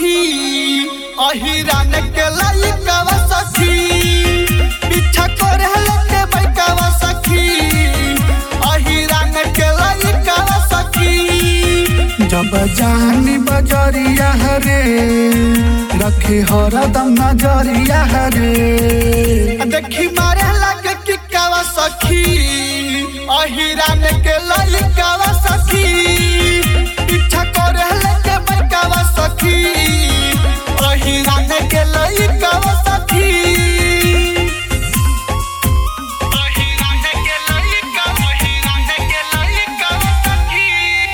सखी अहिरान के लइकावा सखी पीछा करे के बैकावा सखी अहिरान के लइकावा सखी जब जानी बजरिया हरे रखे हरदम नजरिया हरे देखी मारे लगे किकावा सखी अहिरान के लइकावा सखी पीछा करे के बैकावा सखी अहिरान के लइकावा सखी अहिरान के लइकावा सखी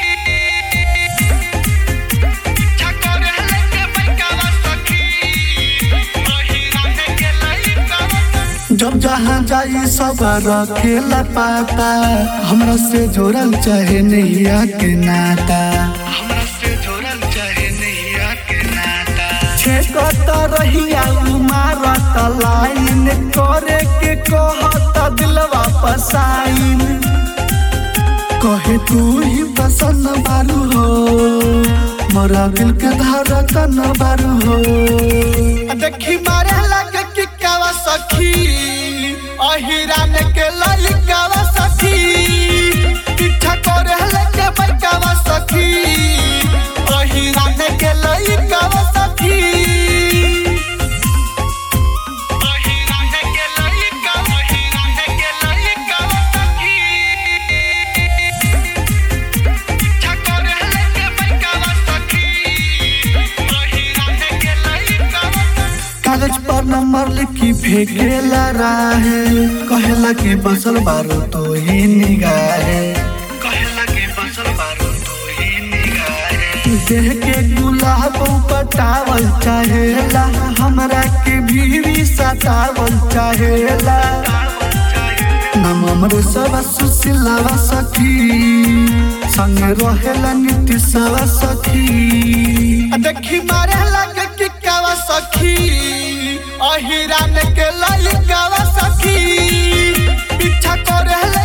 पीछा करे के बैकावा सखी अहिरान के लइकावा जब जहाँ जाई सब रखेला पाता हमरा से जोड़ल चाहे नैया के नाता हमरा से जोड़ल चाहे नैया के नाता छेकत रहिया मारत लाइन करे के कहत दिलवा पसाइन कहे तू ही पसंद बारू हो मोरा दिल के धड़कन बारू हो देखी मारे लगे किकावा सखी अहिरान के लइकावा सखी पीछा करे के बैकावा सखी अहिरान के लइकावा सखी अहिरान के लइकावा सखी पीछा करे के बैकावा सखी अहिरान के लइकावा कागज पर नंबर लिखी फेंकेला राहे कहेला के बसल बारो तो ही निगाहे कहेला के बसल बारो तो ही निगाहे देह के गुलाब पटावल चाहेला हमरा के भी सतावल चाहेला नाम हमरे सब सुशीलावा सखी संग रहेला नीतीशवा सखी देखी मारे लगे किकावा सखी अहिरान के लइकावा सखी पीछा करे